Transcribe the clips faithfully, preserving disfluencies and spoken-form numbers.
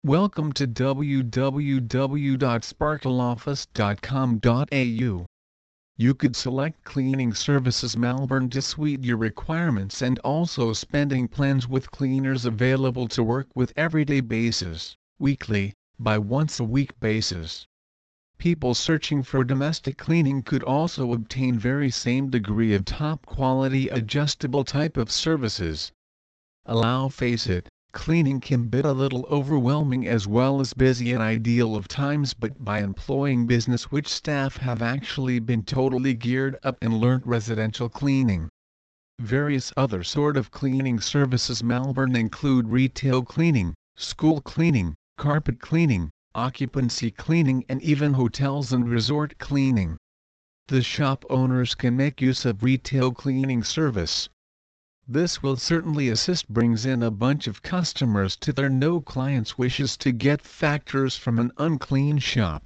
Welcome to w w w dot sparkle office dot com dot a u. You could select Cleaning Services Melbourne to suit your requirements and also spending plans with cleaners available to work with everyday basis, weekly, by once a week basis. People searching for domestic cleaning could also obtain very same degree of top quality adjustable type of services. Allow face it, cleaning can be a little overwhelming as well as busy and ideal of times, but by employing business which staff have actually been totally geared up and learnt residential cleaning. Various other sort of cleaning services Melbourne include retail cleaning, school cleaning, carpet cleaning, occupancy cleaning and even hotels and resort cleaning. The shop owners can make use of retail cleaning service. This will certainly assist brings in a bunch of customers to their no clients wishes to get factors from an unclean shop.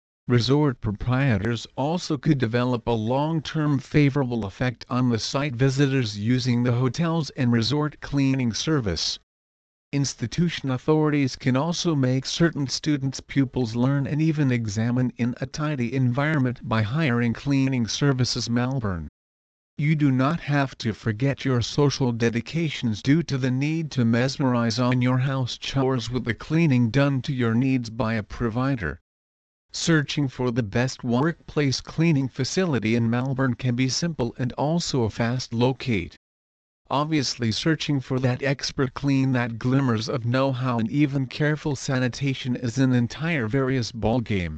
Resort proprietors also could develop a long-term favorable effect on the site visitors using the hotels and resort cleaning service. Institution authorities can also make certain students' pupils learn and even examine in a tidy environment by hiring Cleaning Services Melbourne. You do not have to forget your social dedications due to the need to mesmerize on your house chores with the cleaning done to your needs by a provider. Searching for the best workplace cleaning facility in Melbourne can be simple and also a fast locate. Obviously searching for that expert clean that glimmers of know-how and even careful sanitation is an entire various ballgame.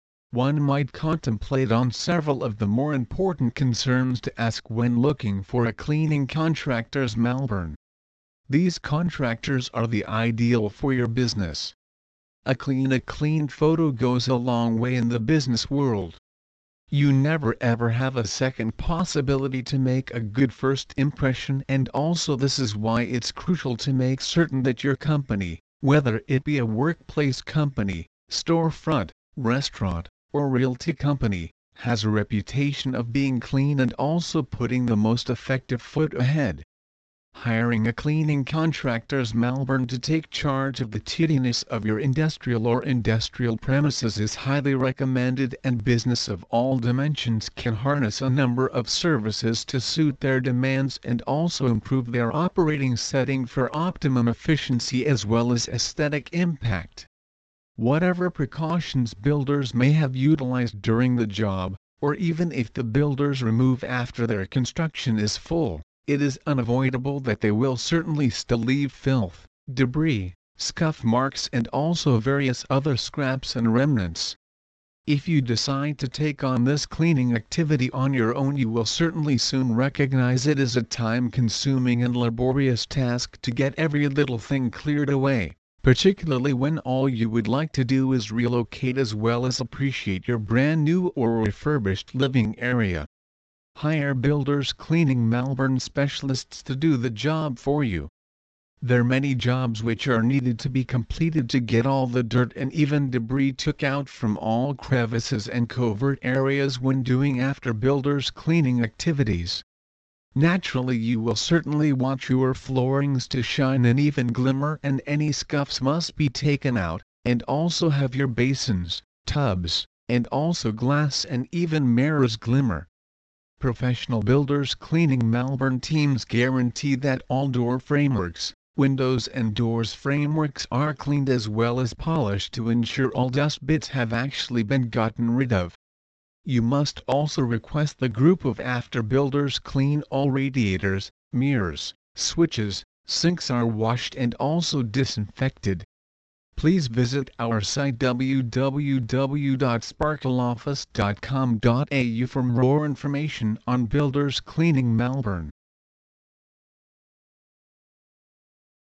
One might contemplate on several of the more important concerns to ask when looking for a cleaning contractors Melbourne. These contractors are the ideal for your business. A clean a clean photo goes a long way in the business world. You never ever have a second possibility to make a good first impression, and also this is why it's crucial to make certain that your company, whether it be a workplace company, storefront, restaurant, or realty company, has a reputation of being clean and also putting the most effective foot ahead. Hiring a cleaning contractors Melbourne to take charge of the tidiness of your industrial or industrial premises is highly recommended, and business of all dimensions can harness a number of services to suit their demands and also improve their operating setting for optimum efficiency as well as aesthetic impact. Whatever precautions builders may have utilized during the job, or even if the builders remove after their construction is full, it is unavoidable that they will certainly still leave filth, debris, scuff marks and also various other scraps and remnants. If you decide to take on this cleaning activity on your own, you will certainly soon recognize it as a time-consuming and laborious task to get every little thing cleared away, particularly when all you would like to do is relocate as well as appreciate your brand new or refurbished living area. Hire Builders Cleaning Melbourne specialists to do the job for you. There are many jobs which are needed to be completed to get all the dirt and even debris took out from all crevices and covert areas when doing after builders cleaning activities. Naturally you will certainly want your floorings to shine and even glimmer, and any scuffs must be taken out, and also have your basins, tubs, and also glass and even mirrors glimmer. Professional Builders Cleaning Melbourne teams guarantee that all door frameworks, windows and doors frameworks are cleaned as well as polished to ensure all dust bits have actually been gotten rid of. You must also request the group of after builders clean all radiators, mirrors, switches, sinks are washed and also disinfected. Please visit our site w w w dot sparkle office dot com dot a u for more information on Builders Cleaning Melbourne.